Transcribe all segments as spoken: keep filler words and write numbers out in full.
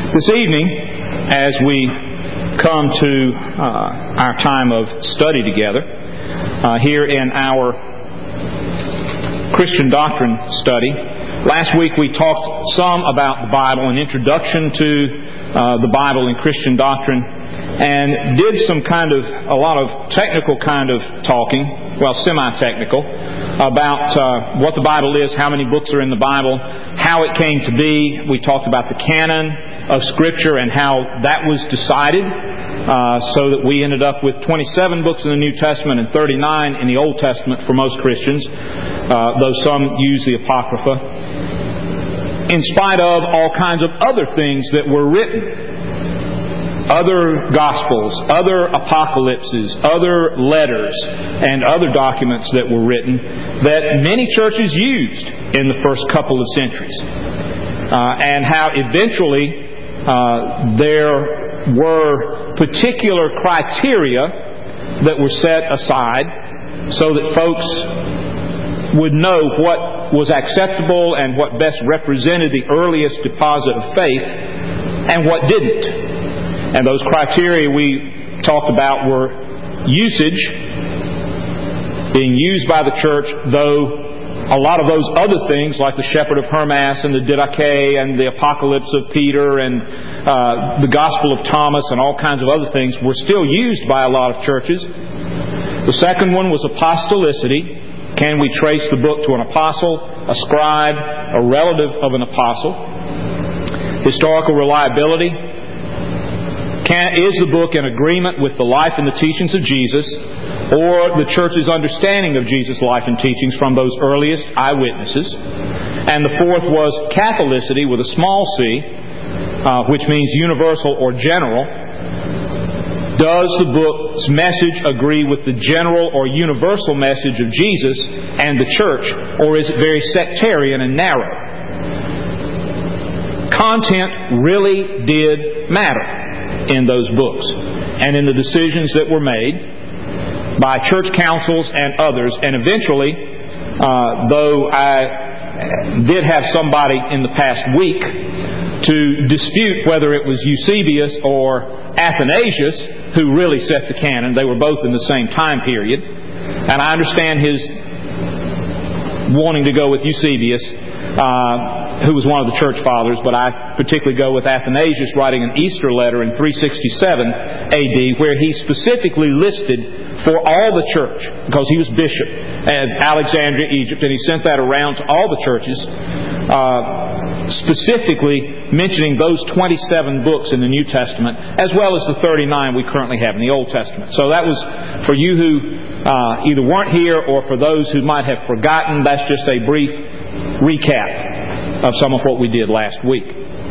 This evening, as we come to uh, our time of study together, uh, here in our Christian doctrine study, last week we talked some about the Bible, an introduction to uh, the Bible and Christian doctrine, and did some kind of, a lot of technical kind of talking, well, semi-technical, about uh, what the Bible is, how many books are in the Bible, how it came to be. We talked about the canon of Scripture and how that was decided, uh, so that we ended up with twenty-seven books in the New Testament and thirty-nine in the Old Testament for most Christians, uh, though some use the Apocrypha, in spite of all kinds of other things that were written. Other Gospels, other Apocalypses, other letters, and other documents that were written that many churches used in the first couple of centuries. Uh, and how eventually uh, there were particular criteria that were set aside so that folks would know what was acceptable and what best represented the earliest deposit of faith and what didn't. And those criteria we talked about were usage, being used by the church, though a lot of those other things, like the Shepherd of Hermas and the Didache and the Apocalypse of Peter and uh, the Gospel of Thomas and all kinds of other things, were still used by a lot of churches. The second one was apostolicity. Can we trace the book to an apostle, a scribe, a relative of an apostle? Historical reliability. Can, is the book in agreement with the life and the teachings of Jesus, or the church's understanding of Jesus' life and teachings from those earliest eyewitnesses? And the fourth was Catholicity with a small c, uh, which means universal or general. Does the book's message agree with the general or universal message of Jesus and the church, or is it very sectarian and narrow? Content really did matter in those books and in the decisions that were made by church councils and others. And eventually, uh, though I did have somebody in the past week to dispute whether it was Eusebius or Athanasius who really set the canon, they were both in the same time period, and I understand his wanting to go with Eusebius, uh, who was one of the church fathers, but I particularly go with Athanasius writing an Easter letter in three sixty-seven A D, where he specifically listed for all the church, because he was bishop of Alexandria, Egypt, and he sent that around to all the churches, uh, specifically mentioning those twenty-seven books in the New Testament, as well as the thirty-nine we currently have in the Old Testament. So that was for you who uh, either weren't here, or for those who might have forgotten. That's just a brief recap of some of what we did last week.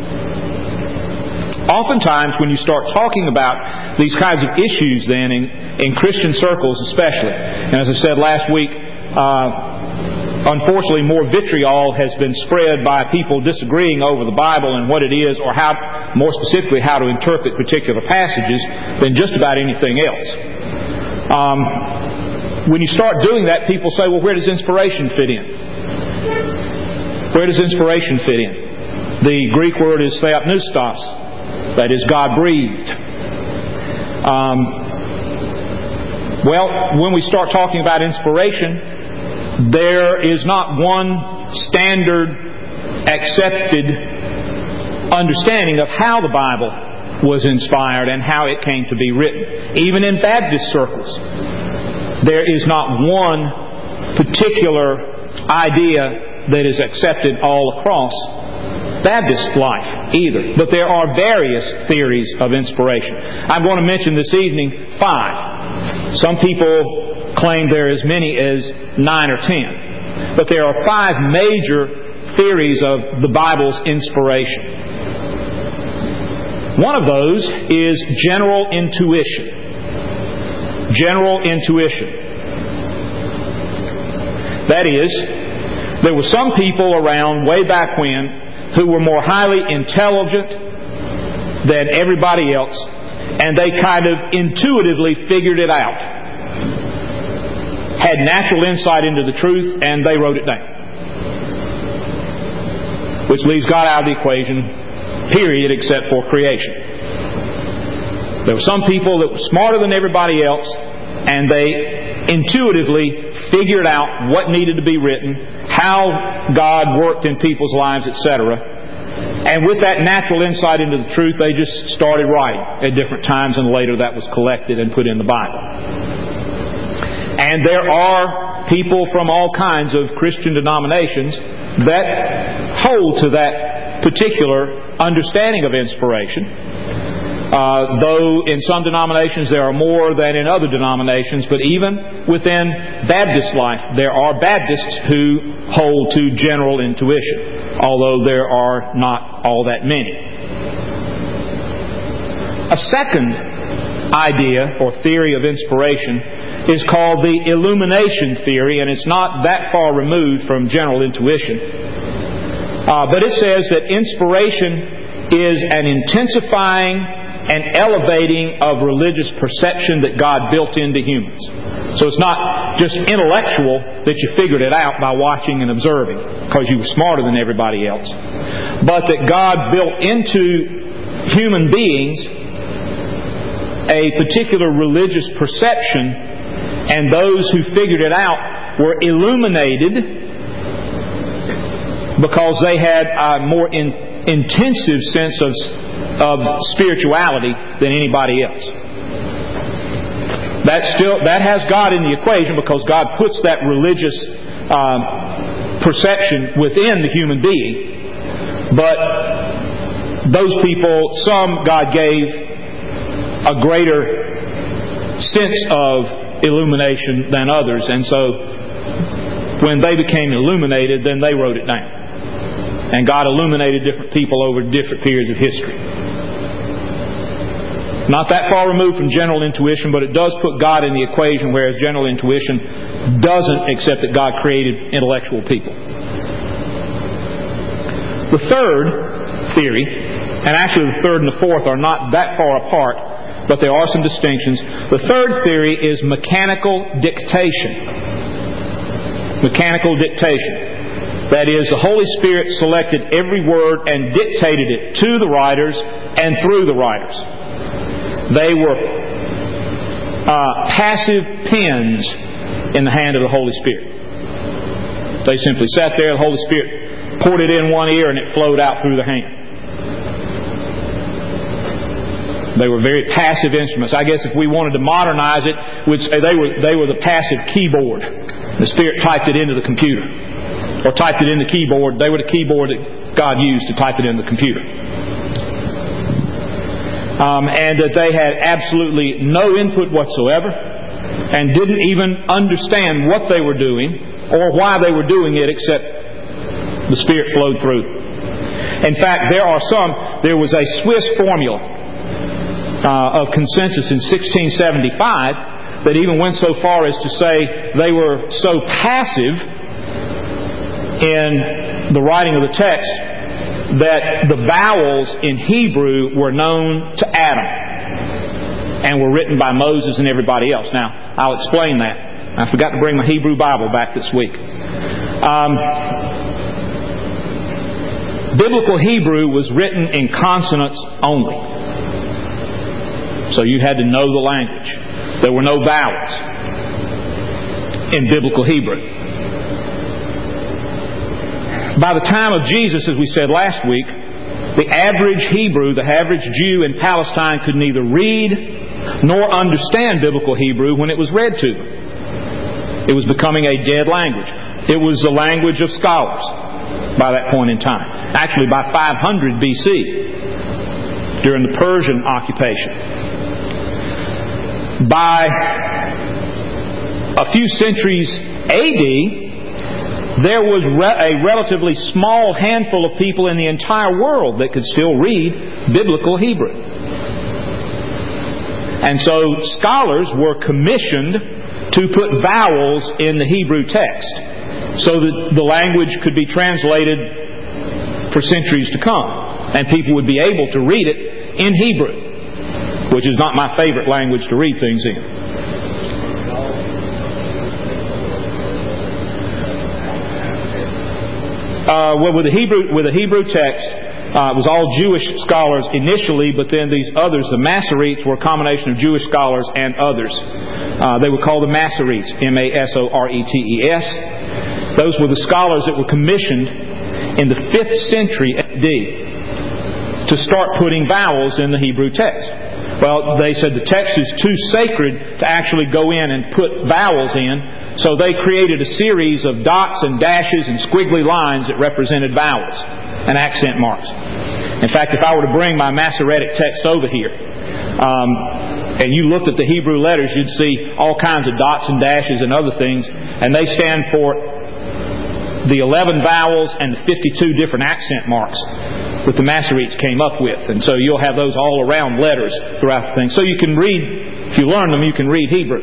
Oftentimes, when you start talking about these kinds of issues, then in, in Christian circles especially, and as I said last week, uh, unfortunately more vitriol has been spread by people disagreeing over the Bible and what it is, or how, more specifically, how to interpret particular passages, than just about anything else. Um, when you start doing that, people say, well, where does inspiration fit in? Where does inspiration fit in? The Greek word is theopneustos. That is, God-breathed. Um, well, when we start talking about inspiration, there is not one standard accepted understanding of how the Bible was inspired and how it came to be written. Even in Baptist circles, there is not one particular idea that is accepted all across Baptist life either. But there are various theories of inspiration. I'm going to mention this evening five. Some people claim there are as many as nine or ten. But there are five major theories of the Bible's inspiration. One of those is general intuition. General intuition. That is, there were some people around way back when who were more highly intelligent than everybody else, and they kind of intuitively figured it out. Had natural insight into the truth, and they wrote it down. Which leaves God out of the equation. period, except for creation. There were some people that were smarter than everybody else, and they intuitively figured out what needed to be written, how God worked in people's lives, et cetera. And with that natural insight into the truth, they just started writing at different times, and later that was collected and put in the Bible. And there are people from all kinds of Christian denominations that hold to that particular understanding of inspiration. Uh, though in some denominations there are more than in other denominations, but even within Baptist life there are Baptists who hold to general intuition, although there are not all that many. A second idea or theory of inspiration is called the illumination theory, and it's not that far removed from general intuition. Uh, but it says that inspiration is an intensifying and elevating of religious perception that God built into humans. So it's not just intellectual that you figured it out by watching and observing because you were smarter than everybody else, but that God built into human beings a particular religious perception, and those who figured it out were illuminated because they had a more in, intensive sense of of spirituality than anybody else. That still that has God in the equation because God puts that religious um, perception within the human being. But those people, some God gave a greater sense of illumination than others, and so when they became illuminated, then they wrote it down. And God illuminated different people over different periods of history. Not that far removed from general intuition, but it does put God in the equation, whereas general intuition doesn't accept that God created intellectual people. The third theory, and actually the third and the fourth are not that far apart, but there are some distinctions. The third theory is mechanical dictation. Mechanical dictation. That is, the Holy Spirit selected every word and dictated it to the writers and through the writers. They were uh, passive pens in the hand of the Holy Spirit. They simply sat there, the Holy Spirit poured it in one ear and it flowed out through the hand. They were very passive instruments. I guess if we wanted to modernize it, we'd say they were, they were the passive keyboard. The Spirit typed it into the computer. Or typed it in the keyboard. They were the keyboard that God used to type it in the computer. Um, and that they had absolutely no input whatsoever and didn't even understand what they were doing or why they were doing it, except the Spirit flowed through. In fact, there are some, there was a Swiss formula uh, of consensus in sixteen seventy-five that even went so far as to say they were so passive in the writing of the text that the vowels in Hebrew were known to Adam and were written by Moses and everybody else. Now, I'll explain that. I forgot to bring my Hebrew Bible back this week. Um, biblical Hebrew was written in consonants only. So you had to know the language. There were no vowels in biblical Hebrew. By the time of Jesus, as we said last week, the average Hebrew, the average Jew in Palestine could neither read nor understand biblical Hebrew when it was read to them. It was becoming a dead language. It was the language of scholars by that point in time. Actually, by five hundred B C, during the Persian occupation. By a few centuries A D, there was re- a relatively small handful of people in the entire world that could still read biblical Hebrew. And so scholars were commissioned to put vowels in the Hebrew text so that the language could be translated for centuries to come. And people would be able to read it in Hebrew, which is not my favorite language to read things in. Uh, well, with the Hebrew with the Hebrew text, Uh, it was all Jewish scholars initially, but then these others, the Masoretes, were a combination of Jewish scholars and others. Uh, they were called the Masoretes, M A S O R E T E S. Those were the scholars that were commissioned in the fifth century A D to start putting vowels in the Hebrew text. Well, they said the text is too sacred to actually go in and put vowels in, so they created a series of dots and dashes and squiggly lines that represented vowels and accent marks. In fact, if I were to bring my Masoretic text over here, um, and you looked at the Hebrew letters, you'd see all kinds of dots and dashes and other things, and they stand for the eleven vowels and the fifty-two different accent marks that the Masoretes came up with. And so you'll have those all around letters throughout the thing. So you can read, if you learn them, you can read Hebrew.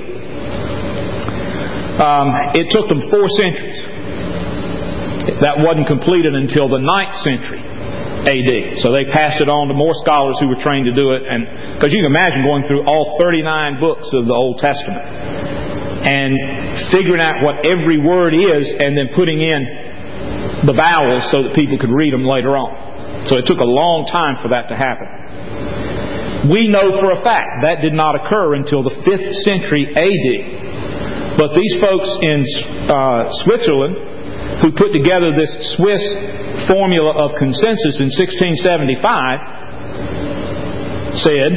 Um, it took them four centuries. That wasn't completed until the ninth century A D. So they passed it on to more scholars who were trained to do it. And because you can imagine going through all thirty-nine books of the Old Testament and figuring out what every word is and then putting in the vowels so that people could read them later on. So it took a long time for that to happen. We know for a fact that did not occur until the fifth century A D. But these folks in uh, Switzerland, who put together this Swiss formula of consensus in sixteen seventy-five, said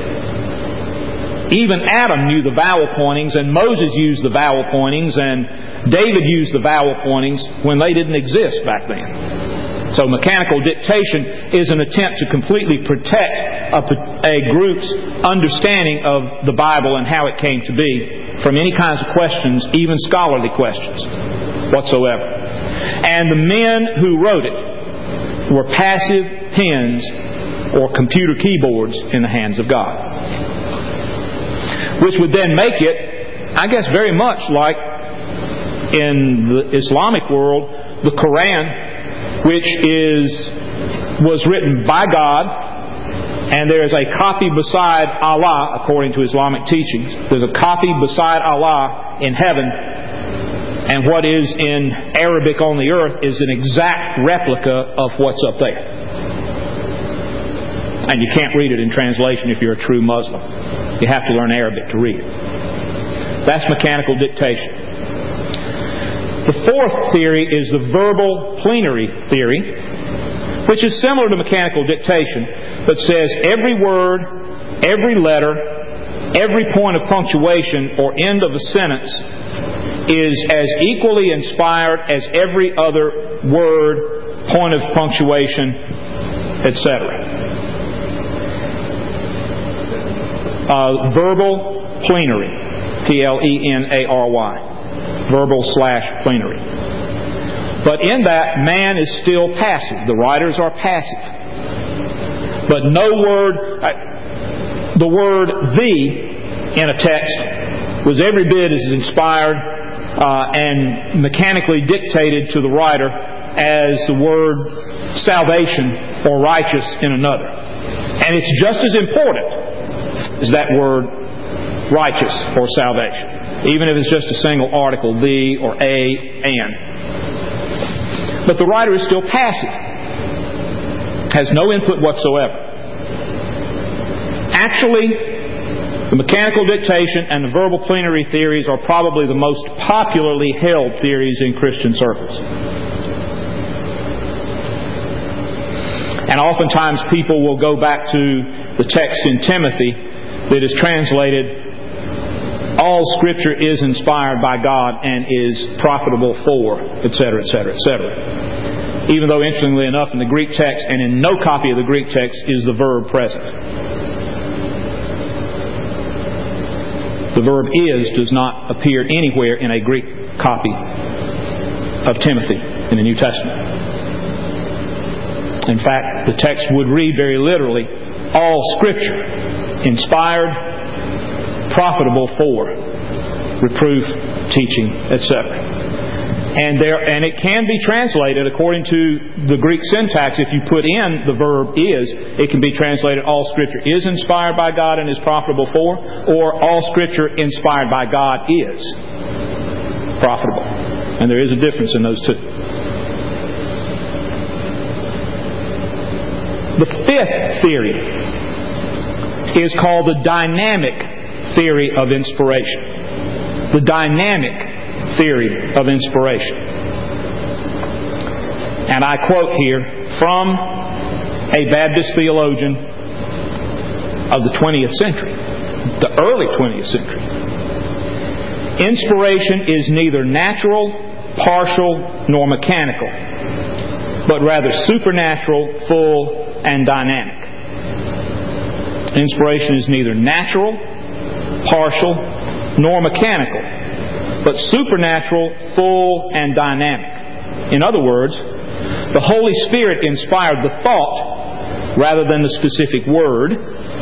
even Adam knew the vowel pointings, and Moses used the vowel pointings, and David used the vowel pointings when they didn't exist back then. So mechanical dictation is an attempt to completely protect a, a group's understanding of the Bible and how it came to be from any kinds of questions, even scholarly questions whatsoever. And the men who wrote it were passive pens or computer keyboards in the hands of God. Which would then make it, I guess, very much like in the Islamic world, the Quran, which is was written by God, and there is a copy beside Allah, according to Islamic teachings. There's a copy beside Allah in heaven, and what is in Arabic on the earth is an exact replica of what's up there. And you can't read it in translation if you're a true Muslim. You have to learn Arabic to read it. That's mechanical dictation. The fourth theory is the verbal plenary theory, which is similar to mechanical dictation, but says every word, every letter, every point of punctuation or end of a sentence is as equally inspired as every other word, point of punctuation, et cetera. Uh, verbal plenary, P L E N A R Y. Verbal slash plenary. But in that, man is still passive. The writers are passive. But no word, uh, the word the in a text was every bit as inspired uh, and mechanically dictated to the writer as the word salvation or righteous in another. And it's just as important as that word righteous or salvation. Even if it's just a single article, the or a, and. But the writer is still passive. Has no input whatsoever. Actually, the mechanical dictation and the verbal plenary theories are probably the most popularly held theories in Christian circles. And oftentimes people will go back to the text in Timothy that is translated, all Scripture is inspired by God and is profitable for, et cetera, et cetera, et cetera. Even though, interestingly enough, in the Greek text and in no copy of the Greek text is the verb present. The verb is does not appear anywhere in a Greek copy of Timothy in the New Testament. In fact, the text would read very literally, all Scripture inspired, profitable for reproof, teaching, et cetera. And there, and it can be translated according to the Greek syntax. If you put in the verb is, it can be translated all Scripture is inspired by God and is profitable for, or all Scripture inspired by God is profitable. And there is a difference in those two. fifth theory is called the dynamic theory of inspiration. The dynamic theory of inspiration. And I quote here from a Baptist theologian of the twentieth century, the early twentieth century. Inspiration is neither natural, partial, nor mechanical, but rather supernatural, full, and dynamic. Inspiration is neither natural, partial, nor mechanical, but supernatural, full, and dynamic. In other words, the Holy Spirit inspired the thought rather than the specific word,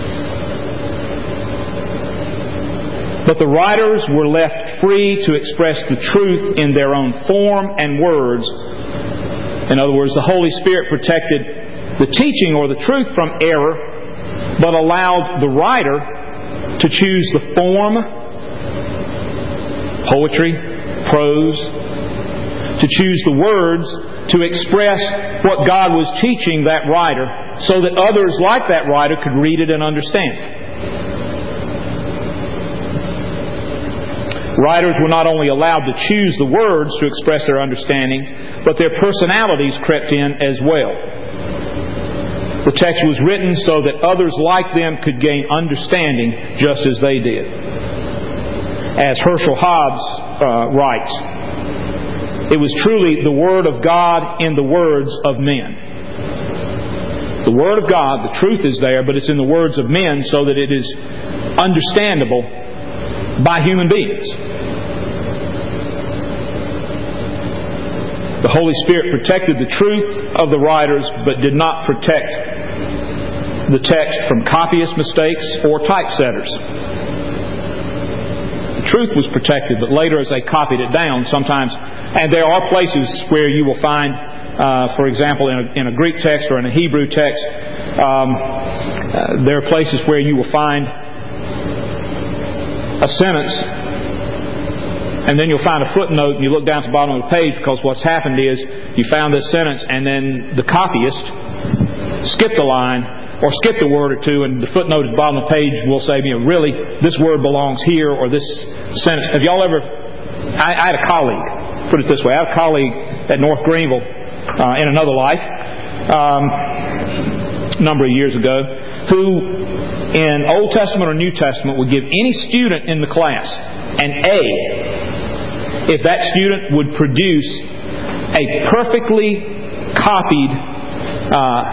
but the writers were left free to express the truth in their own form and words. In other words, the Holy Spirit protected the teaching or the truth from error, but allowed the writer to choose the form, poetry, prose, to choose the words to express what God was teaching that writer so that others like that writer could read it and understand it. Writers were not only allowed to choose the words to express their understanding, but their personalities crept in as well. The text was written so that others like them could gain understanding just as they did. As Herschel Hobbs uh, writes, it was truly the Word of God in the words of men. The Word of God, the truth is there, but it's in the words of men so that it is understandable by human beings. The Holy Spirit protected the truth of the writers, but did not protect the text from copyist mistakes or typesetters. The truth was protected, but later as they copied it down, sometimes, and there are places where you will find, uh, for example, in a, in a Greek text or in a Hebrew text, um, uh, there are places where you will find a sentence, and then you'll find a footnote, and you look down at the bottom of the page because what's happened is you found this sentence, and then the copyist skipped a line or skipped a word or two, and the footnote at the bottom of the page will say, you know, really, this word belongs here, or this sentence. Have y'all ever... I, I had a colleague, put it this way, I had a colleague at North Greenville uh, in another life, um, a number of years ago, who in Old Testament or New Testament would give any student in the class an A if that student would produce a perfectly copied uh,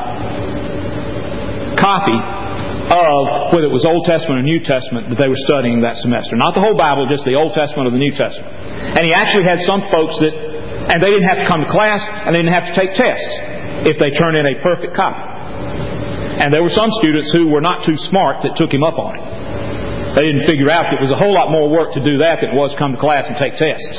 copy of whether it was Old Testament or New Testament that they were studying that semester. Not the whole Bible, just the Old Testament or the New Testament. And he actually had some folks that, and they didn't have to come to class, and they didn't have to take tests if they turned in a perfect copy. And there were some students who were not too smart that took him up on it. They didn't figure out that it was a whole lot more work to do that than it was come to class and take tests.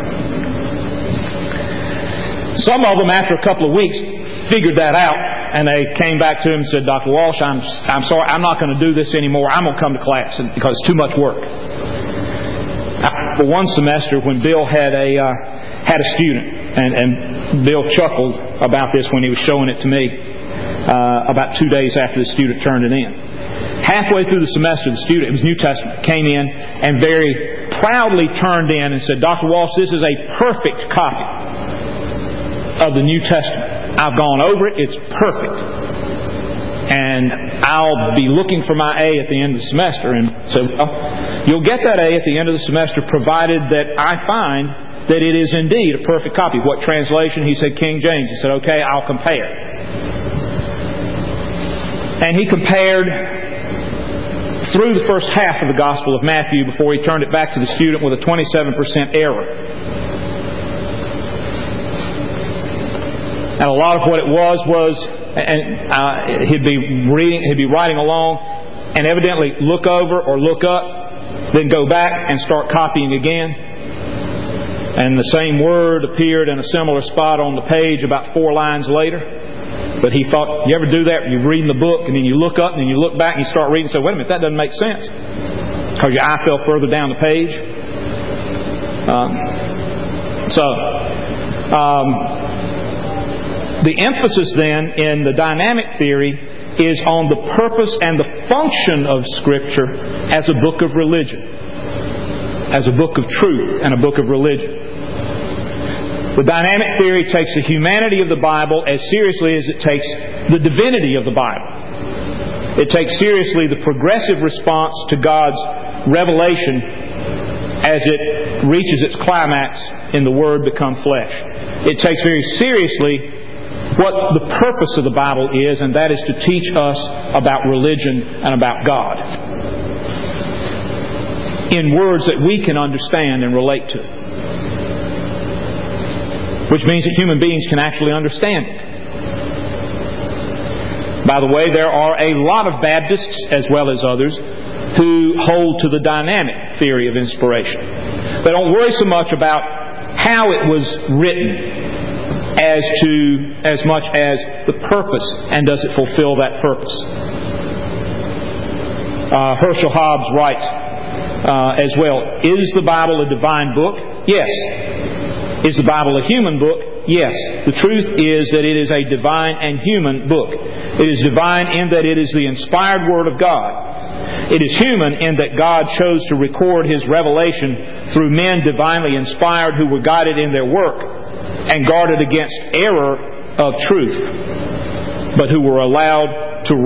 Some of them, after a couple of weeks, figured that out, and they came back to him and said, Doctor Walsh, I'm I'm sorry, I'm not going to do this anymore. I'm going to come to class because it's too much work. For one semester, when Bill had a uh, had a student, and, and Bill chuckled about this when he was showing it to me uh, about two days after the student turned it in. Halfway through the semester, the student, it was New Testament, came in and very proudly turned in and said, Doctor Walsh, this is a perfect copy of the New Testament. I've gone over it. It's perfect. And I'll be looking for my A at the end of the semester. And so, well, you'll get that A at the end of the semester provided that I find that it is indeed a perfect copy. What translation? He said King James. He said, okay, I'll compare. And he compared through the first half of the Gospel of Matthew before he turned it back to the student with a twenty-seven percent error. And a lot of what it was was, and uh, he'd be reading, he'd be writing along, and evidently look over or look up, then go back and start copying again. And the same word appeared in a similar spot on the page about four lines later. But he thought, you ever do that? You're reading the book, and then you look up, and then you look back, and you start reading, and say, wait a minute, that doesn't make sense. Because your eye fell further down the page. Um, so, um, the emphasis then in the dynamic theory is on the purpose and the function of Scripture as a book of religion, as a book of truth and a book of religion. The dynamic theory takes the humanity of the Bible as seriously as it takes the divinity of the Bible. It takes seriously the progressive response to God's revelation as it reaches its climax in the Word become flesh. It takes very seriously what the purpose of the Bible is, and that is to teach us about religion and about God in words that we can understand and relate to. Which means that human beings can actually understand it. By the way, there are a lot of Baptists, as well as others, who hold to the dynamic theory of inspiration. They don't worry so much about how it was written as to as much as the purpose, and does it fulfill that purpose. Uh, Herschel Hobbs writes uh, as well, is the Bible a divine book? Yes. Is the Bible a human book? Yes. The truth is that it is a divine and human book. It is divine in that it is the inspired Word of God. It is human in that God chose to record His revelation through men divinely inspired who were guided in their work and guarded against error of truth, but who were allowed to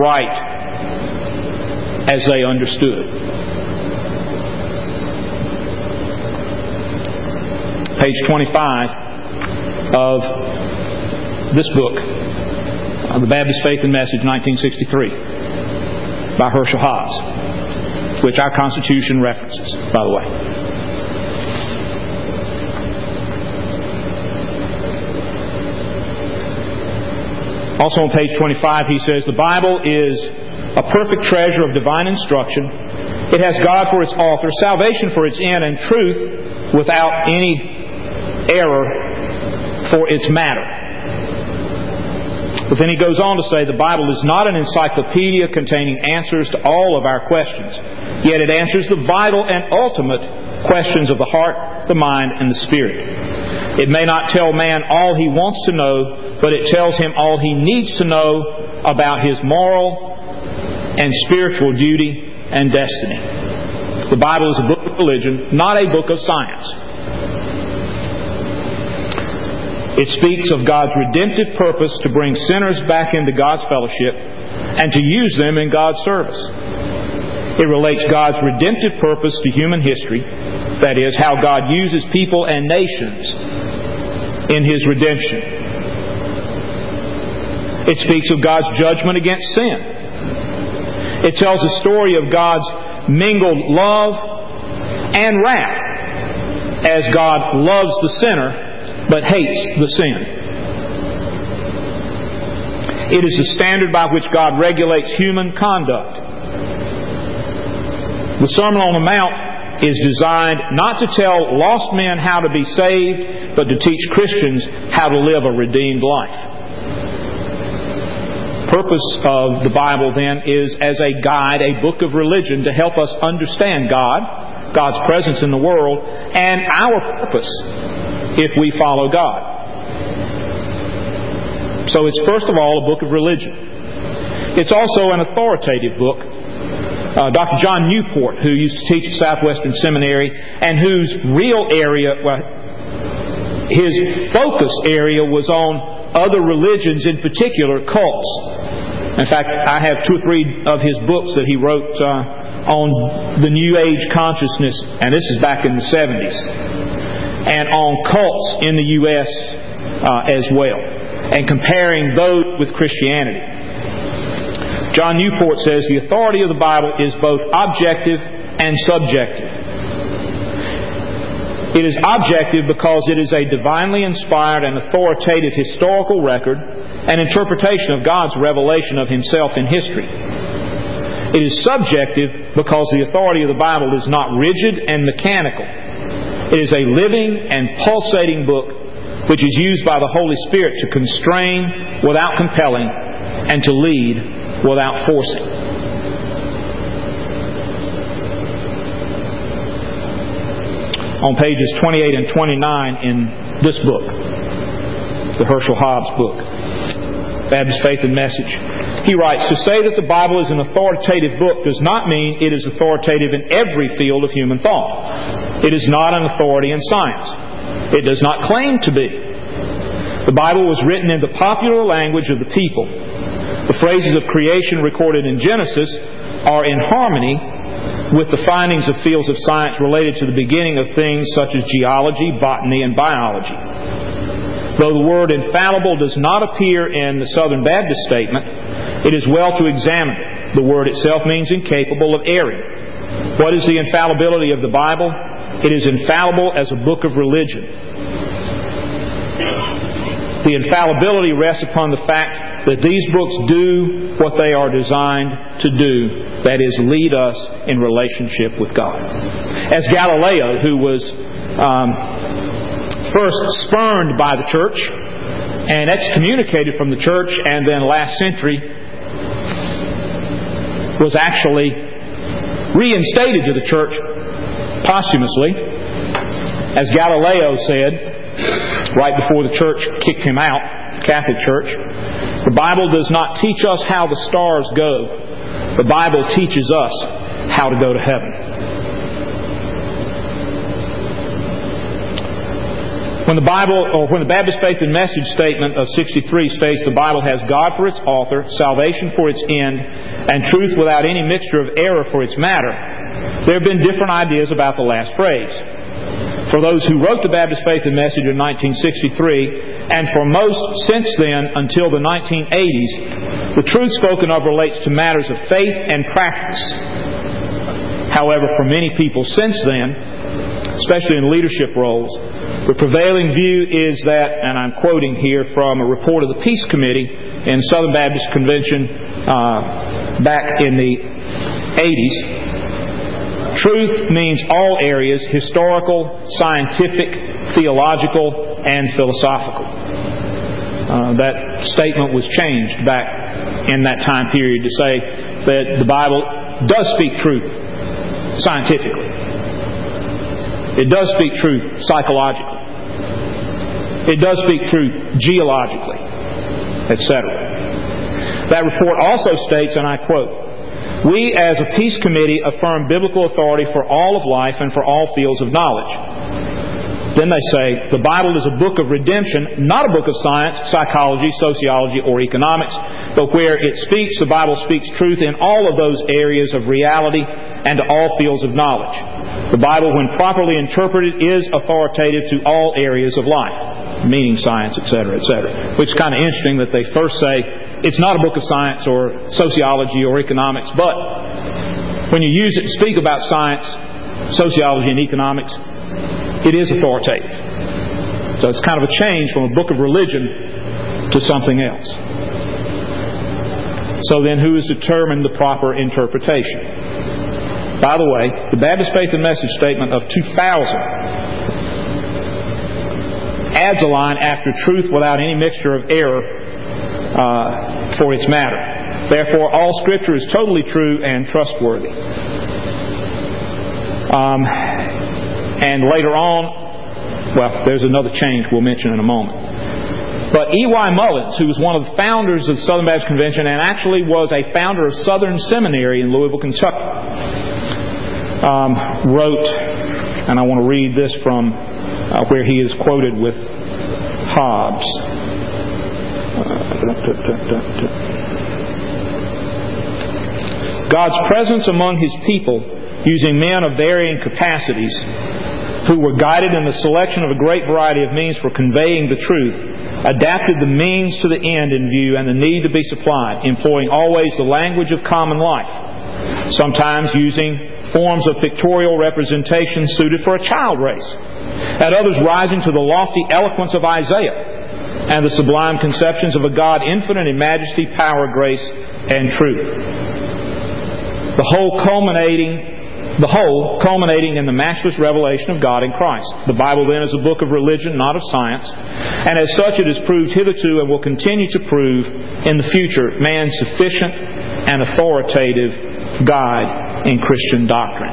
write as they understood. Page twenty-five of this book, The Baptist Faith and Message, nineteen sixty-three, by Herschel Hobbs, which our Constitution references, by the way. Also on page twenty-five, he says, the Bible is a perfect treasure of divine instruction. It has God for its author, salvation for its end, and truth without any error for its matter. But then he goes on to say the Bible is not an encyclopedia containing answers to all of our questions, yet it answers the vital and ultimate questions of the heart, the mind, and the spirit. It may not tell man all he wants to know, but it tells him all he needs to know about his moral and spiritual duty and destiny. The Bible is a book of religion, not a book of science. It speaks of God's redemptive purpose to bring sinners back into God's fellowship and to use them in God's service. It relates God's redemptive purpose to human history, that is, how God uses people and nations in His redemption. It speaks of God's judgment against sin. It tells the story of God's mingled love and wrath as God loves the sinner but hates the sin. It is the standard by which God regulates human conduct. The Sermon on the Mount is designed not to tell lost men how to be saved, but to teach Christians how to live a redeemed life. The purpose of the Bible, then, is as a guide, a book of religion to help us understand God, God's presence in the world, and our purpose if we follow God. So it's first of all a book of religion. It's also an authoritative book. Uh, Doctor John Newport, who used to teach at Southwestern Seminary and whose real area, well, his focus area was on other religions, in particular cults. In fact, I have two or three of his books that he wrote uh, on the New Age consciousness, and this is back in the seventies. And on cults in the U S uh, as well, and comparing those with Christianity. John Newport says the authority of the Bible is both objective and subjective. It is objective because it is a divinely inspired and authoritative historical record and interpretation of God's revelation of Himself in history. It is subjective because the authority of the Bible is not rigid and mechanical. It is a living and pulsating book which is used by the Holy Spirit to constrain without compelling and to lead without forcing. On pages twenty-eight and twenty-nine in this book, the Herschel Hobbs book, Baptist Faith and Message, He writes, "To say that the Bible is an authoritative book does not mean it is authoritative in every field of human thought. It is not an authority in science. It does not claim to be. The Bible was written in the popular language of the people. The phrases of creation recorded in Genesis are in harmony with the findings of fields of science related to the beginning of things such as geology, botany, and biology. Though the word infallible does not appear in the Southern Baptist statement, it is well to examine it. The word itself means incapable of erring. What is the infallibility of the Bible? It is infallible as a book of religion. The infallibility rests upon the fact that these books do what they are designed to do, that is, lead us in relationship with God." As Galileo, who was um, first spurned by the church and excommunicated from the church, and then last century was actually reinstated to the church posthumously, as Galileo said right before the church kicked him out, the Catholic Church, "The Bible does not teach us how the stars go. The Bible teaches us how to go to heaven." When the Bible, or when the Baptist Faith and Message statement of sixty-three states the Bible has God for its author, salvation for its end, and truth without any mixture of error for its matter, there have been different ideas about the last phrase. For those who wrote the Baptist Faith and Message in nineteen sixty-three, and for most since then until the nineteen eighties, the truth spoken of relates to matters of faith and practice. However, for many people since then, especially in leadership roles, the prevailing view is that, and I'm quoting here from a report of the Peace Committee in Southern Baptist Convention uh, back in the eighties, truth means all areas: historical, scientific, theological, and philosophical. Uh, that statement was changed back in that time period to say that the Bible does speak truth scientifically. It does speak truth psychologically. It does speak truth geologically, et cetera. That report also states, and I quote, "We as a Peace Committee affirm biblical authority for all of life and for all fields of knowledge." Then they say, "The Bible is a book of redemption, not a book of science, psychology, sociology, or economics, but where it speaks, the Bible speaks truth in all of those areas of reality and to all fields of knowledge. The Bible, when properly interpreted, is authoritative to all areas of life," meaning science, et cetera, et cetera. Which is kind of interesting that they first say it's not a book of science or sociology or economics, but when you use it to speak about science, sociology, and economics, it is authoritative. So it's kind of a change from a book of religion to something else. So then, who has determined the proper interpretation? By the way, the Baptist Faith and Message statement of two thousand adds a line after truth without any mixture of error uh, for its matter. Therefore, all Scripture is totally true and trustworthy. Um, and later on, well, there's another change we'll mention in a moment. But E Y Mullins, who was one of the founders of the Southern Baptist Convention and actually was a founder of Southern Seminary in Louisville, Kentucky, um, wrote, and I want to read this from uh, where he is quoted with Hobbes. God's presence among His people, using men of varying capacities, who were guided in the selection of a great variety of means for conveying the truth, adapted the means to the end in view and the need to be supplied, employing always the language of common life, sometimes using forms of pictorial representation suited for a child race, at others rising to the lofty eloquence of Isaiah and the sublime conceptions of a God infinite in majesty, power, grace, and truth. The whole culminating The whole culminating in the matchless revelation of God in Christ. The Bible then is a book of religion, not of science, and as such it has proved hitherto and will continue to prove in the future man's sufficient and authoritative guide in Christian doctrine.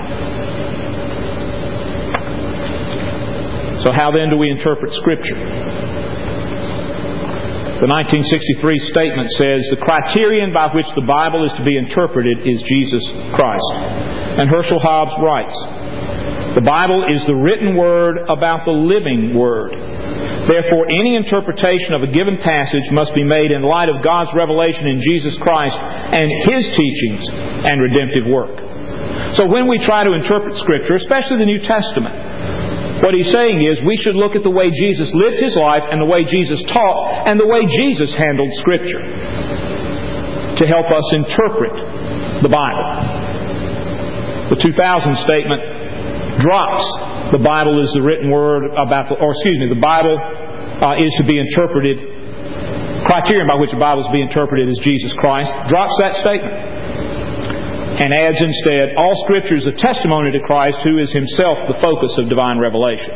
So how then do we interpret Scripture? The nineteen sixty-three statement says, "The criterion by which the Bible is to be interpreted is Jesus Christ." And Herschel Hobbs writes, "The Bible is the written Word about the living Word. Therefore, any interpretation of a given passage must be made in light of God's revelation in Jesus Christ and His teachings and redemptive work." So when we try to interpret Scripture, especially the New Testament, what he's saying is we should look at the way Jesus lived His life and the way Jesus taught and the way Jesus handled Scripture to help us interpret the Bible. The two thousand statement drops the Bible is the written Word about, the, or excuse me, the Bible uh, is to be interpreted, criterion by which the Bible is to be interpreted is Jesus Christ, drops that statement and adds instead, "All Scripture is a testimony to Christ, who is Himself the focus of divine revelation."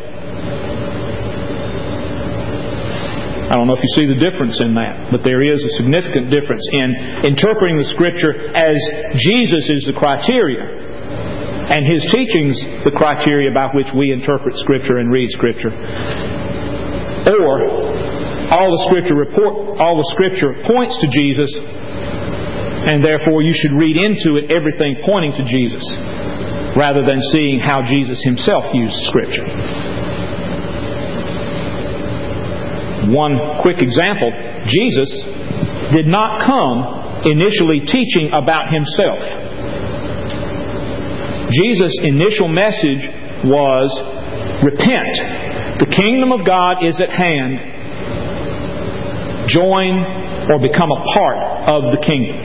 I don't know if you see the difference in that, but there is a significant difference in interpreting the Scripture as Jesus is the criteria and His teachings the criteria by which we interpret Scripture and read Scripture. Or, all the Scripture report, all the Scripture points to Jesus, and therefore you should read into it everything pointing to Jesus, rather than seeing how Jesus Himself used Scripture. One quick example, Jesus did not come initially teaching about Himself. Jesus' initial message was, "Repent. The kingdom of God is at hand. Join or become a part of the kingdom."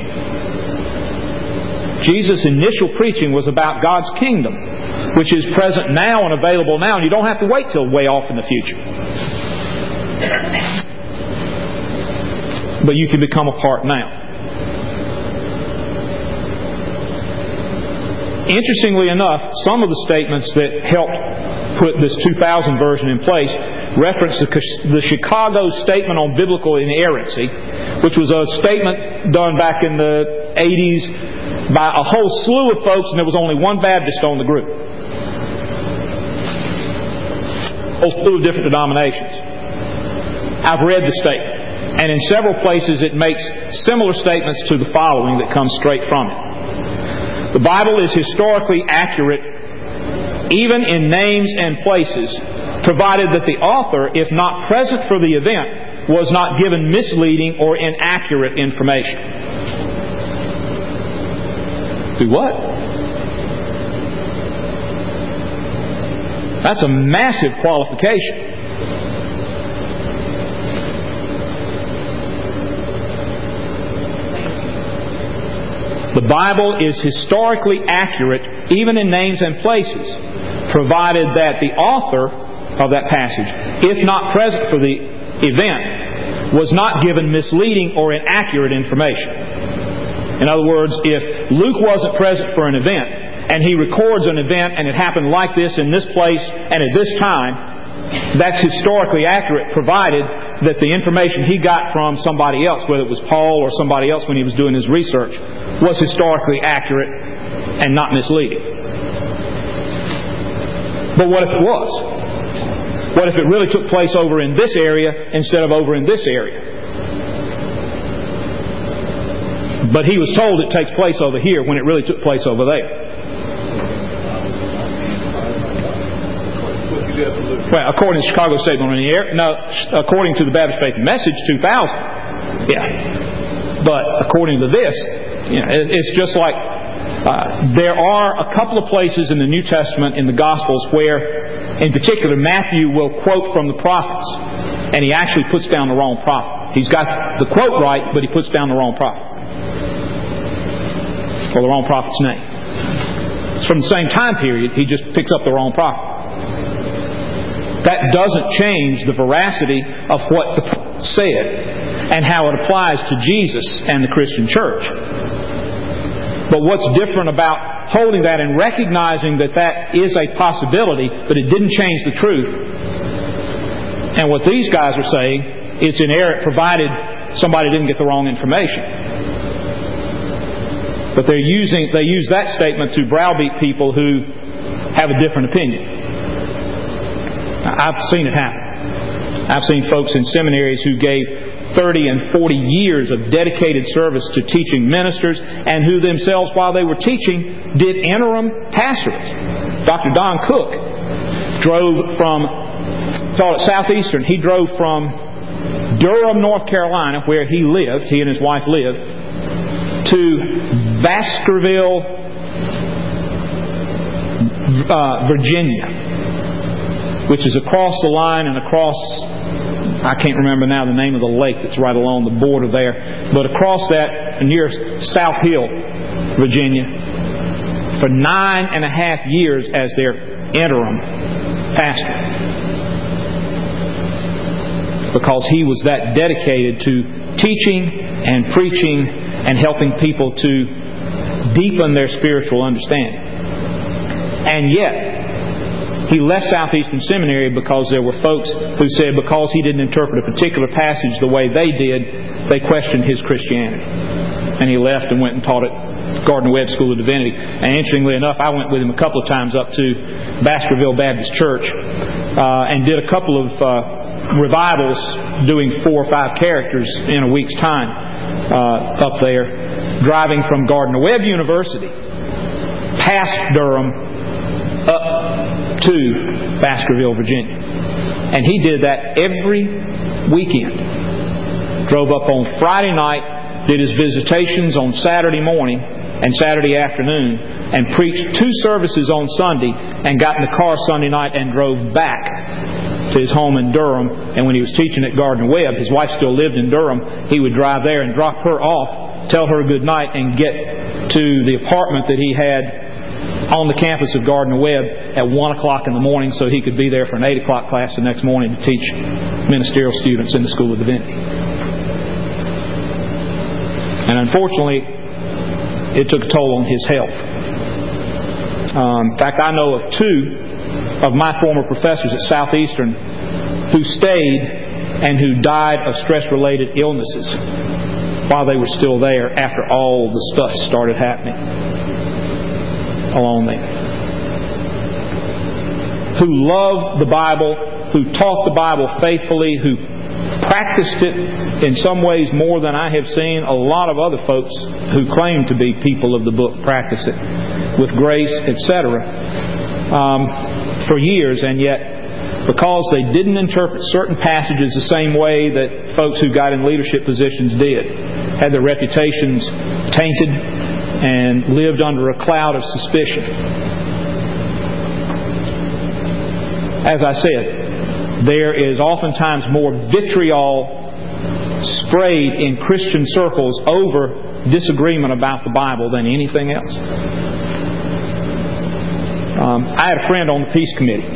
Jesus' initial preaching was about God's kingdom, which is present now and available now, and you don't have to wait till way off in the future. But you can become a part now. Interestingly enough, some of the statements that helped put this two thousand version in place reference the, the Chicago Statement on Biblical Inerrancy, which was a statement done back in the eighties by a whole slew of folks, and there was only one Baptist on the group. A whole slew of different denominations. I've read the statement, and in several places it makes similar statements to the following that come straight from it. The Bible is historically accurate even in names and places, provided that the author, if not present for the event, was not given misleading or inaccurate information. Do what? That's a massive qualification. The Bible is historically accurate even in names and places, provided that the author of that passage, if not present for the event, was not given misleading or inaccurate information. In other words, if Luke wasn't present for an event, and he records an event and it happened like this in this place and at this time, that's historically accurate, provided that the information he got from somebody else, whether it was Paul or somebody else when he was doing his research, was historically accurate and not misleading. But what if it was? What if it really took place over in this area instead of over in this area? But he was told it takes place over here when it really took place over there. Well, according to Chicago Statement on the Air, no, according to the Baptist Faith and Message two thousand, yeah. But according to this, you know, it's just like uh, there are a couple of places in the New Testament in the Gospels where, in particular, Matthew will quote from the prophets, and he actually puts down the wrong prophet. He's got the quote right, but he puts down the wrong prophet, or the wrong prophet's name. It's from the same time period. He just picks up the wrong prophet. That doesn't change the veracity of what the prophet said and how it applies to Jesus and the Christian church. But what's different about holding that and recognizing that that is a possibility, but it didn't change the truth, and what these guys are saying, it's inerrant provided somebody didn't get the wrong information. But they're using they use that statement to browbeat people who have a different opinion. I've seen it happen. I've seen folks in seminaries who gave thirty and forty years of dedicated service to teaching ministers, and who themselves, while they were teaching, did interim pastorate. Doctor Don Cook drove from, taught at Southeastern, he drove from Durham, North Carolina, where he lived, he and his wife lived, to Baskerville, uh, Virginia, which is across the line and across, I can't remember now the name of the lake that's right along the border there, but across that near South Hill, Virginia, for nine and a half years as their interim pastor. Because he was that dedicated to teaching and preaching and helping people to deepen their spiritual understanding. And yet, he left Southeastern Seminary because there were folks who said because he didn't interpret a particular passage the way they did, they questioned his Christianity. And he left and went and taught at Gardner-Webb School of Divinity. And interestingly enough, I went with him a couple of times up to Baskerville Baptist Church uh, and did a couple of uh, revivals doing four or five characters in a week's time uh, up there, driving from Gardner-Webb University past Durham up to Baskerville, Virginia. And he did that every weekend. Drove up on Friday night, did his visitations on Saturday morning and Saturday afternoon, and preached two services on Sunday, and got in the car Sunday night and drove back to his home in Durham. And when he was teaching at Gardner-Webb, his wife still lived in Durham, he would drive there and drop her off, tell her good night, and get to the apartment that he had on the campus of Gardner-Webb at one o'clock in the morning so he could be there for an eight o'clock class the next morning to teach ministerial students in the School of Divinity. And unfortunately, it took a toll on his health. Um, in fact, I know of two of my former professors at Southeastern who stayed and who died of stress-related illnesses while they were still there after all the stuff started happening along there. Who loved the Bible, who taught the Bible faithfully, who practiced it in some ways more than I have seen a lot of other folks who claim to be people of the book practice it with grace, et cetera, um, for years. And yet, because they didn't interpret certain passages the same way that folks who got in leadership positions did, had their reputations tainted and lived under a cloud of suspicion. As I said, there is oftentimes more vitriol sprayed in Christian circles over disagreement about the Bible than anything else. Um, I had a friend on the Peace Committee,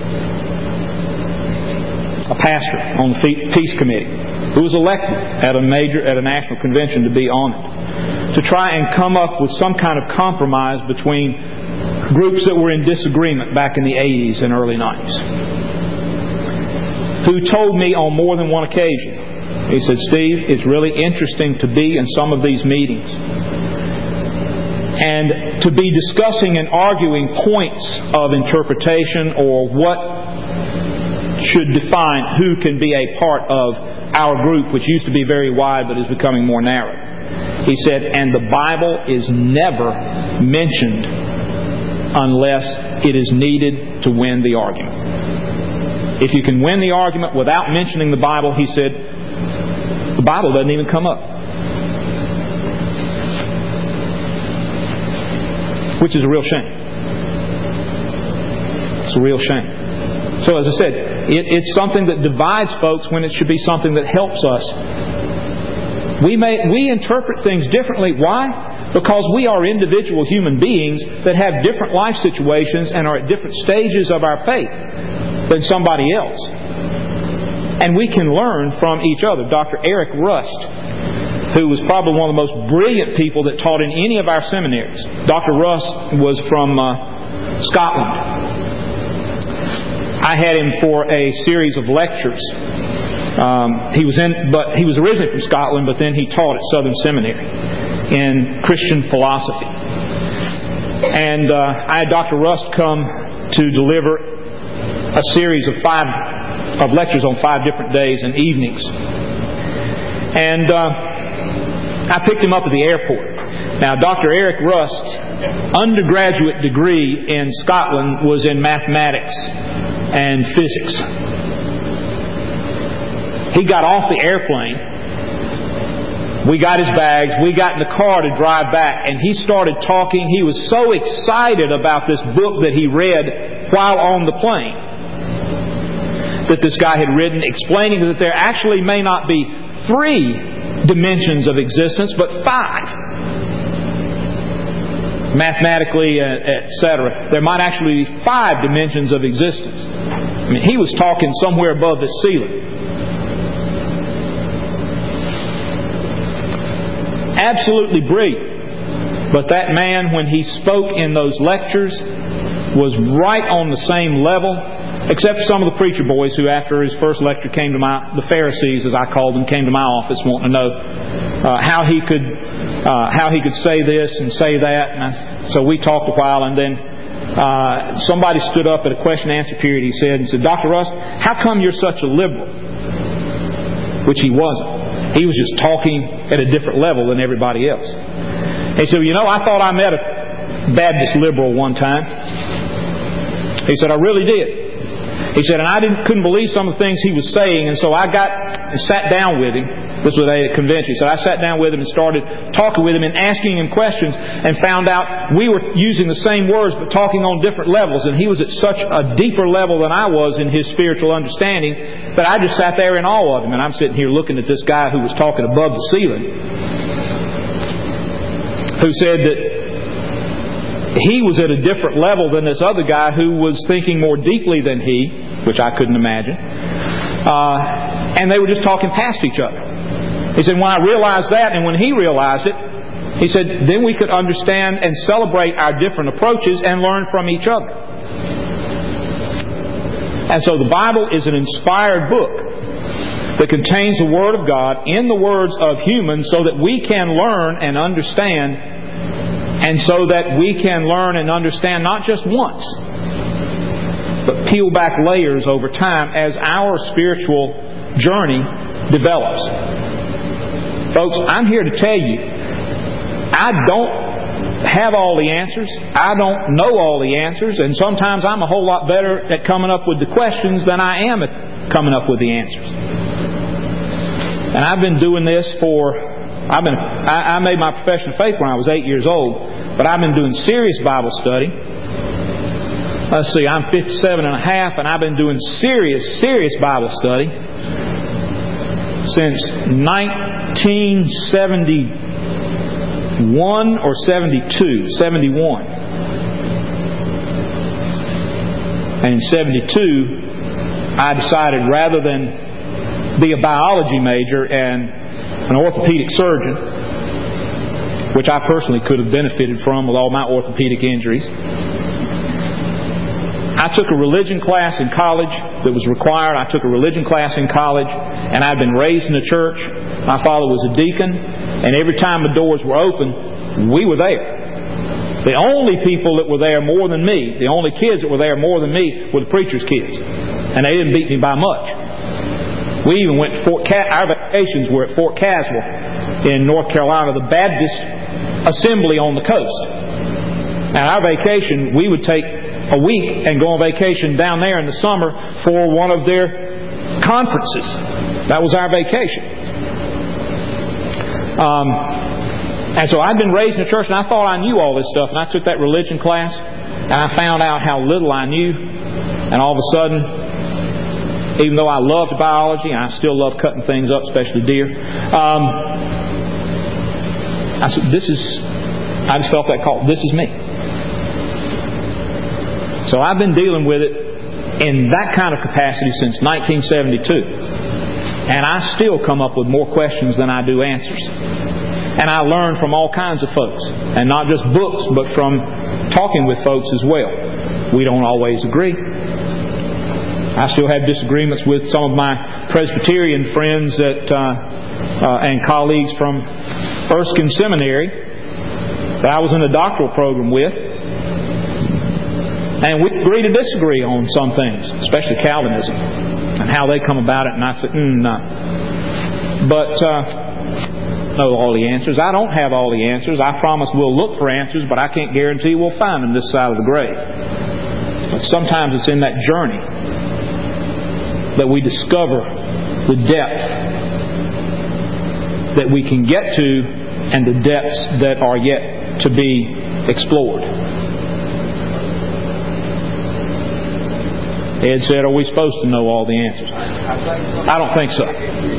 a pastor on the Peace Committee, who was elected at a major, at a national convention to be on it, to try and come up with some kind of compromise between groups that were in disagreement back in the eighties and early nineties. Who told me on more than one occasion, he said, "Steve, it's really interesting to be in some of these meetings and to be discussing and arguing points of interpretation or what should define who can be a part of our group, which used to be very wide but is becoming more narrow." He said, "And the Bible is never mentioned unless it is needed to win the argument. If you can win the argument without mentioning the Bible," he said, "the Bible doesn't even come up." Which is a real shame. It's a real shame. So as I said, it, it's something that divides folks when it should be something that helps us. We may we interpret things differently. Why? Because we are individual human beings that have different life situations and are at different stages of our faith than somebody else. And we can learn from each other. Doctor Eric Rust, who was probably one of the most brilliant people that taught in any of our seminaries. Doctor Rust was from uh, Scotland. I had him for a series of lectures. Um, he was in, but he was originally from Scotland, but then he taught at Southern Seminary in Christian philosophy. And uh, I had Doctor Rust come to deliver a series of five of lectures on five different days and evenings. And uh, I picked him up at the airport. Now, Doctor Eric Rust's undergraduate degree in Scotland was in mathematics and physics. He got off the airplane. We got his bags. We got in the car to drive back. And he started talking. He was so excited about this book that he read while on the plane that this guy had written, explaining that there actually may not be three dimensions of existence, but five. Mathematically, et cetera. There might actually be five dimensions of existence. I mean, he was talking somewhere above the ceiling. Absolutely brilliant. But that man, when he spoke in those lectures, was right on the same level, except for some of the preacher boys who, after his first lecture, came to my, the Pharisees, as I called them, came to my office wanting to know uh, how he could uh, how he could say this and say that. And I, so we talked a while, and then uh, somebody stood up at a question and answer period, he said, and said, Doctor Rust, how come you're such a liberal? Which he wasn't. He was just talking at a different level than everybody else. He said, you know, I thought I met a Baptist liberal one time. He said, I really did. He said, and I didn't, couldn't believe some of the things he was saying, and so I got and sat down with him. This was at a convention. So I sat down with him and started talking with him and asking him questions, and found out we were using the same words but talking on different levels, and he was at such a deeper level than I was in his spiritual understanding that I just sat there in awe of him. And I'm sitting here looking at this guy who was talking above the ceiling, who said that he was at a different level than this other guy who was thinking more deeply than he, which I couldn't imagine. Uh, and they were just talking past each other. He said, when I realized that, and when he realized it, he said, then we could understand and celebrate our different approaches and learn from each other. And so the Bible is an inspired book that contains the Word of God in the words of humans so that we can learn and understand, and so that we can learn and understand not just once, but peel back layers over time as our spiritual journey develops. Folks, I'm here to tell you, I don't have all the answers. I don't know all the answers. And sometimes I'm a whole lot better at coming up with the questions than I am at coming up with the answers. And I've been doing this for, I've been, I, I made my profession of faith when I was eight years old, but I've been doing serious Bible study. Let's see, I'm fifty-seven and a half, and I've been doing serious, serious Bible study since nineteen seventy-one or seventy-two. seventy-one. And in seventy-two, I decided rather than be a biology major and an orthopedic surgeon, which I personally could have benefited from with all my orthopedic injuries, I took a religion class in college that was required. I took a religion class in college, and I'd been raised in the church. My father was a deacon, and every time the doors were open, we were there. The only people that were there more than me, the only kids that were there more than me, were the preacher's kids. And they didn't beat me by much. We even went to Fort Cas- our vacations were at Fort Caswell in North Carolina, the Baptist assembly on the coast. And our vacation, we would take a week and go on vacation down there in the summer for one of their conferences. That was our vacation. Um, and so I'd been raised in the church, and I thought I knew all this stuff. And I took that religion class, and I found out how little I knew. And all of a sudden, even though I loved biology, and I still love cutting things up, especially deer, um, I said, "This is." I just felt that call. This is me. So I've been dealing with it in that kind of capacity since nineteen seventy-two. And I still come up with more questions than I do answers. And I learn from all kinds of folks. And not just books, but from talking with folks as well. We don't always agree. I still have disagreements with some of my Presbyterian friends that, uh, uh, and colleagues from Erskine Seminary that I was in a doctoral program with. And we agree to disagree on some things, especially Calvinism and how they come about it. And I said, mm, no. but uh, know all the answers. I don't have all the answers. I promise we'll look for answers, but I can't guarantee we'll find them this side of the grave. But sometimes it's in that journey that we discover the depth that we can get to and the depths that are yet to be explored. Ed said, are we supposed to know all the answers? I don't think so.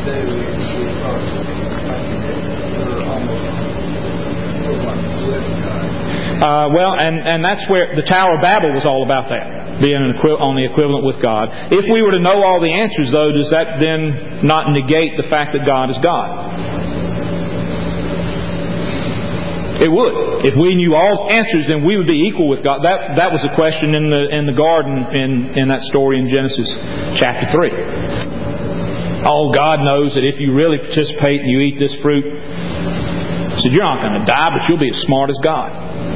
Uh, well, and, and that's where the Tower of Babel was all about that, being an equi- on the equivalent with God. If we were to know all the answers, though, does that then not negate the fact that God is God? It would. If we knew all answers, then we would be equal with God. That that was a question in the in the garden in, in that story in Genesis chapter three. Oh, God knows that if you really participate and you eat this fruit, He said, you're not going to die, but you'll be as smart as God.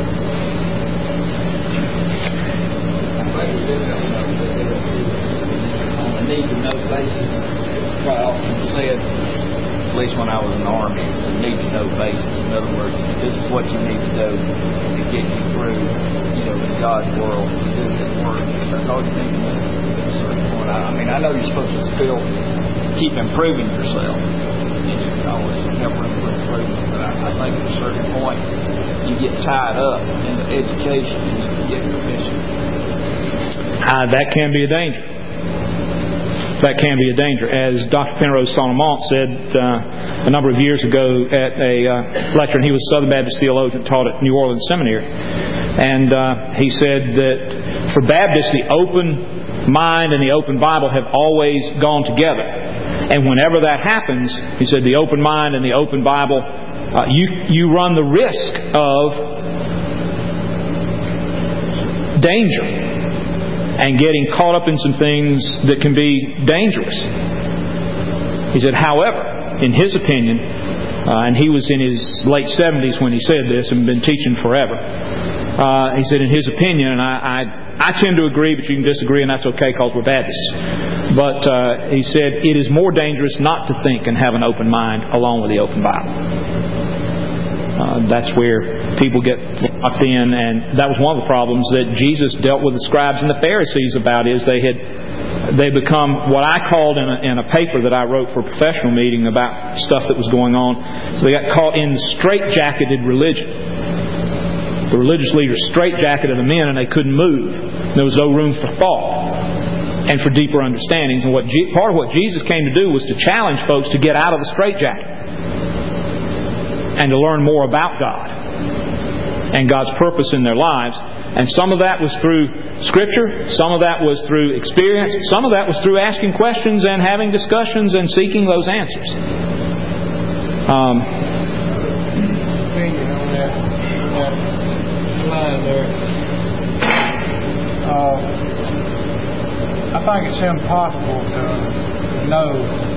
On a need to know basis, it's quite often said, at least when I was in the Army, it's a need to know basis. In other words, this is what you need to do to get you through, you know, in God's world, to do His work. That's all you need to know at a certain point. I, I mean, I know you're supposed to still keep improving yourself, and you can always have room for improvement, but I, I think at a certain point you get tied up in the education and you forget your mission. Uh, that can be a danger. That can be a danger. As Doctor Penrose Salomon said uh, a number of years ago at a uh, lecture, and he was a Southern Baptist theologian, taught at New Orleans Seminary, and uh, he said that for Baptists, the open mind and the open Bible have always gone together. And whenever that happens, he said, the open mind and the open Bible, uh, you you run the risk of danger and getting caught up in some things that can be dangerous. He said, however, in his opinion, uh, and he was in his late seventies when he said this and been teaching forever, uh, he said, in his opinion, and I, I, I tend to agree, but you can disagree, and that's okay because we're Baptists. But uh, he said, it is more dangerous not to think and have an open mind along with the open Bible. Uh, that's where people get locked in, and that was one of the problems that Jesus dealt with the scribes and the Pharisees about. Is they had they become what I called in a, in a paper that I wrote for a professional meeting about stuff that was going on. So they got caught in straitjacketed religion. The religious leaders straitjacketed them in, and they couldn't move. There was no room for thought and for deeper understandings. And what G- part of what Jesus came to do was to challenge folks to get out of the straitjacket and to learn more about God and God's purpose in their lives. And some of that was through Scripture, some of that was through experience, some of that was through asking questions and having discussions and seeking those answers. Um, opinion on that, that line there. Uh, I think it's impossible to know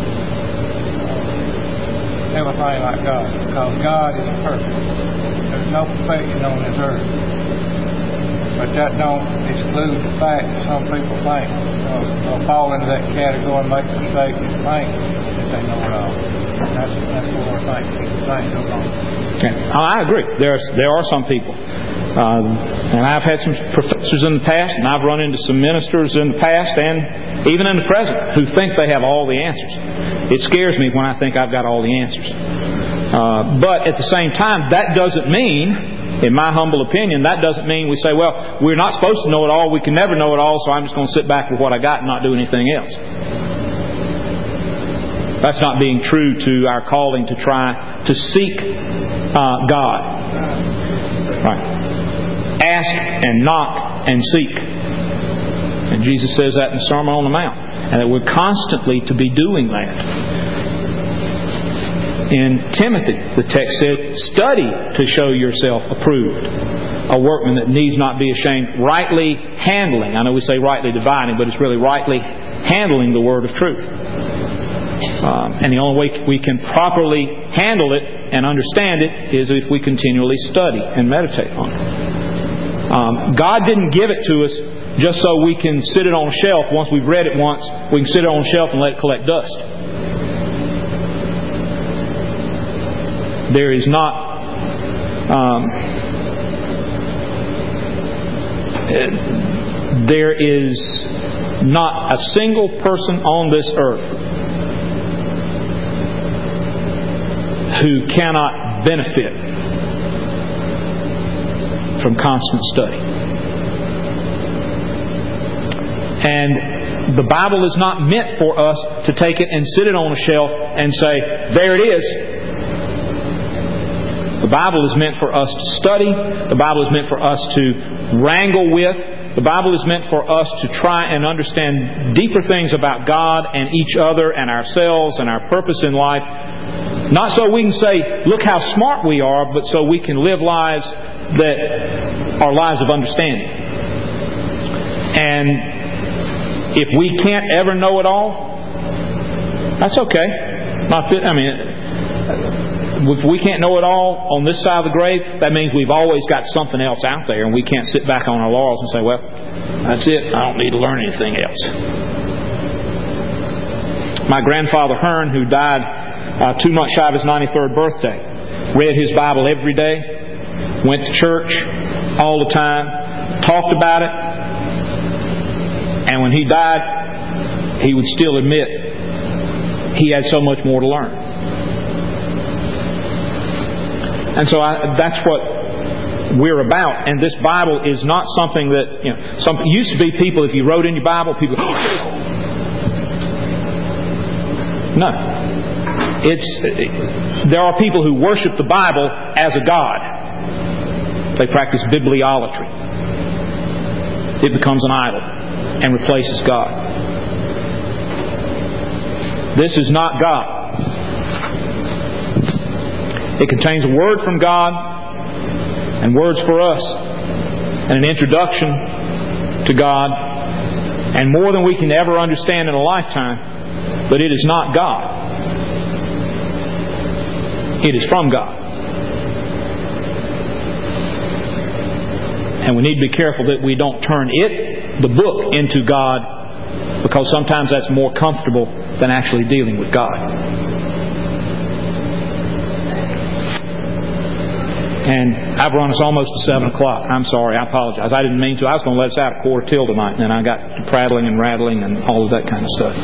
everything like God, because God is perfect. There's no perfection on this earth. But that don't exclude the fact that some people think uh, they'll fall into that category and make mistakes and think that they know it all. And that's that's what I think people think goes on. Okay. I agree. There are, there are some people. Um, and I've had some professors in the past, and I've run into some ministers in the past and even in the present who think they have all the answers. It scares me when I think I've got all the answers. Uh, but at the same time, that doesn't mean, in my humble opinion, that doesn't mean we say, well, we're not supposed to know it all, we can never know it all, so I'm just going to sit back with what I got and not do anything else. That's not being true to our calling to try to seek uh, God. Right. Ask and knock and seek. And Jesus says that in the Sermon on the Mount. And that we're constantly to be doing that. In Timothy, the text said, study to show yourself approved. A workman that needs not be ashamed, rightly handling. I know we say rightly dividing, but it's really rightly handling the word of truth. Um, and the only way we can properly handle it and understand it is if we continually study and meditate on it. Um, God didn't give it to us just so we can sit it on a shelf. Once we've read it once, we can sit it on a shelf and let it collect dust. There is not um, there is not a single person on this earth who cannot benefit from constant study. And the Bible is not meant for us to take it and sit it on a shelf and say, there it is. The Bible is meant for us to study. The Bible is meant for us to wrangle with. The Bible is meant for us to try and understand deeper things about God and each other and ourselves and our purpose in life. Not so we can say, look how smart we are, but so we can live lives that are lives of understanding. And if we can't ever know it all, that's okay. Not that, I mean, if we can't know it all on this side of the grave, that means we've always got something else out there, and we can't sit back on our laurels and say, well, that's it. I don't need to learn anything else. My grandfather Hearn, who died uh, two months shy of his ninety-third birthday, read his Bible every day, went to church all the time, talked about it, and when he died, he would still admit he had so much more to learn. And so I, that's what we're about. And this Bible is not something that, you know, some it used to be people, if you wrote in your Bible, people go, no. It's there are people who worship the Bible as a god. They practice bibliolatry. It becomes an idol and replaces God. This is not God. It contains a word from God and words for us and an introduction to God and more than we can ever understand in a lifetime, but it is not God. It is from God. And we need to be careful that we don't turn it, the book, into God, because sometimes that's more comfortable than actually dealing with God. And I've run us almost to seven o'clock. I'm sorry, I apologize. I didn't mean to. I was going to let us out at quarter till tonight, and then I got to prattling and rattling and all of that kind of stuff.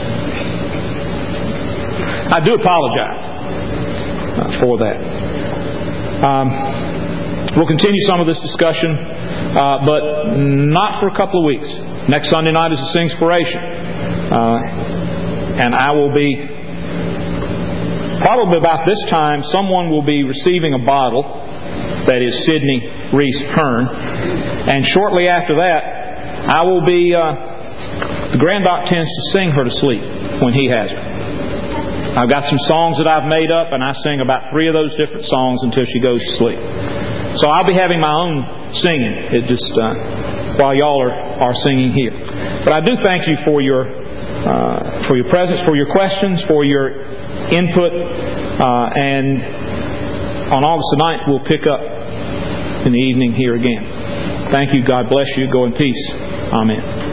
I do apologize uh, for that. Um, we'll continue some of this discussion, uh, but not for a couple of weeks. Next Sunday night is a Singspiration. Uh, and I will be, probably about this time, someone will be receiving a bottle. That is Sidney Reese Hearn. And shortly after that, I will be, uh, the Grand Doc tends to sing her to sleep when he has her. I've got some songs that I've made up, and I sing about three of those different songs until she goes to sleep. So I'll be having my own singing. It just, uh, while y'all are, are singing here. But I do thank you for your, uh, for your presence, for your questions, for your input, uh, and on August the ninth, we'll pick up in the evening here again. Thank you. God bless you. Go in peace. Amen.